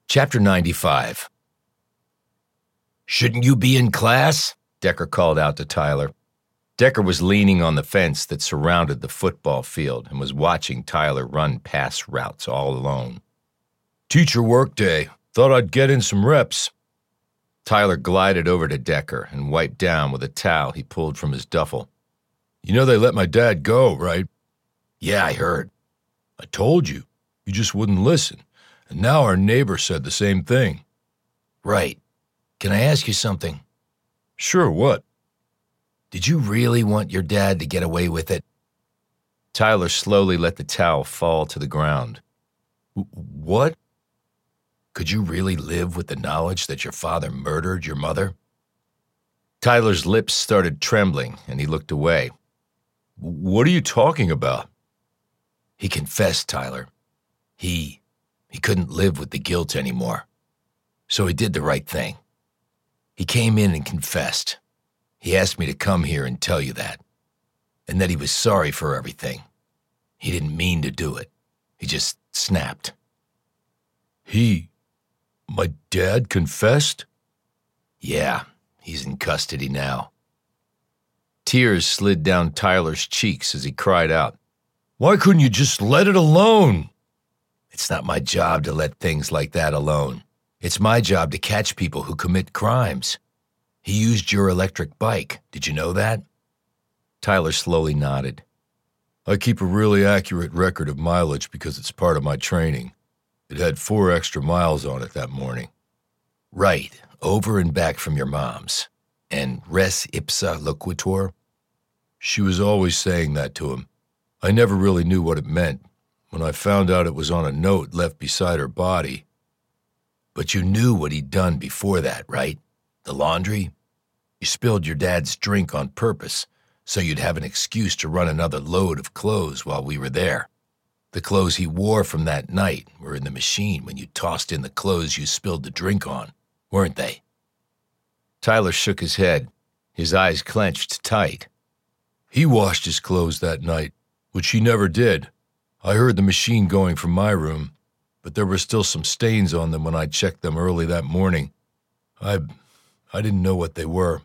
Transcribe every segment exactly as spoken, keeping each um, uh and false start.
Chapter ninety-five. "Shouldn't you be in class?" Decker called out to Tyler. Decker was leaning on the fence that surrounded the football field and was watching Tyler run pass routes all alone. "Teacher workday. Thought I'd get in some reps." Tyler glided over to Decker and wiped down with a towel he pulled from his duffel. "You know they let my dad go, right?" "Yeah, I heard." "I told you. You just wouldn't listen. And now our neighbor said the same thing." "Right. Can I ask you something?" "Sure, what?" "Did you really want your dad to get away with it?" Tyler slowly let the towel fall to the ground. "What?" "Could you really live with the knowledge that your father murdered your mother?" Tyler's lips started trembling, and he looked away. "What are you talking about?" "He confessed, Tyler. He... he couldn't live with the guilt anymore. So he did the right thing. He came in and confessed. He asked me to come here and tell you that. And that he was sorry for everything. He didn't mean to do it. He just snapped." He... my dad confessed?" "Yeah, he's in custody now." Tears slid down Tyler's cheeks as he cried out, "Why couldn't you just let it alone?" "It's not my job to let things like that alone. It's my job to catch people who commit crimes. He used your electric bike. Did you know that?" Tyler slowly nodded. "I keep a really accurate record of mileage because it's part of my training. It had four extra miles on it that morning." "Right, over and back from your mom's. And res ipsa loquitur?" "She was always saying that to him. I never really knew what it meant. When I found out it was on a note left beside her body." "But you knew what he'd done before that, right? The laundry? You spilled your dad's drink on purpose, so you'd have an excuse to run another load of clothes while we were there. The clothes he wore from that night were in the machine when you tossed in the clothes you spilled the drink on, weren't they?" Tyler shook his head, his eyes clenched tight. "He washed his clothes that night, which he never did. I heard the machine going from my room, but there were still some stains on them when I checked them early that morning. I... I didn't know what they were."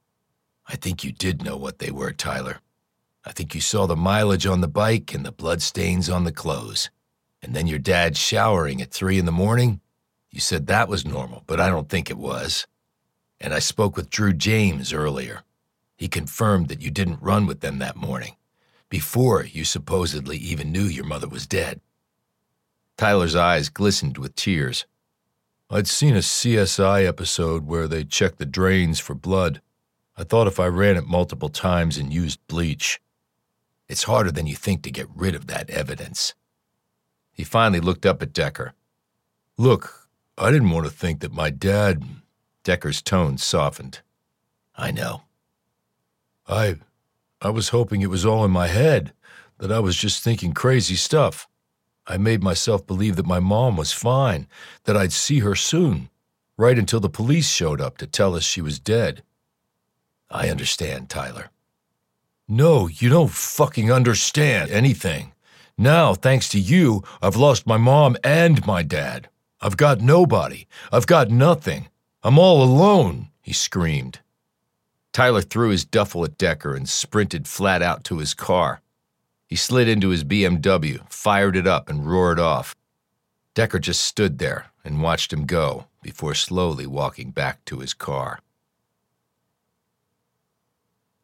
"I think you did know what they were, Tyler. I think you saw the mileage on the bike and the bloodstains on the clothes. And then your dad showering at three in the morning? You said that was normal, but I don't think it was. And I spoke with Drew James earlier. He confirmed that you didn't run with them that morning, before you supposedly even knew your mother was dead." Tyler's eyes glistened with tears. "I'd seen a C S I episode where they checked the drains for blood. I thought if I ran it multiple times and used bleach." "It's harder than you think to get rid of that evidence." He finally looked up at Decker. "Look, I didn't want to think that my dad..." Decker's tone softened. "I know." I... I was hoping it was all in my head, that I was just thinking crazy stuff. I made myself believe that my mom was fine, that I'd see her soon, right until the police showed up to tell us she was dead." "I understand, Tyler." "No, you don't fucking understand anything. Now, thanks to you, I've lost my mom and my dad. I've got nobody. I've got nothing. I'm all alone," he screamed. Tyler threw his duffel at Decker and sprinted flat out to his car. He slid into his B M W, fired it up, and roared off. Decker just stood there and watched him go before slowly walking back to his car.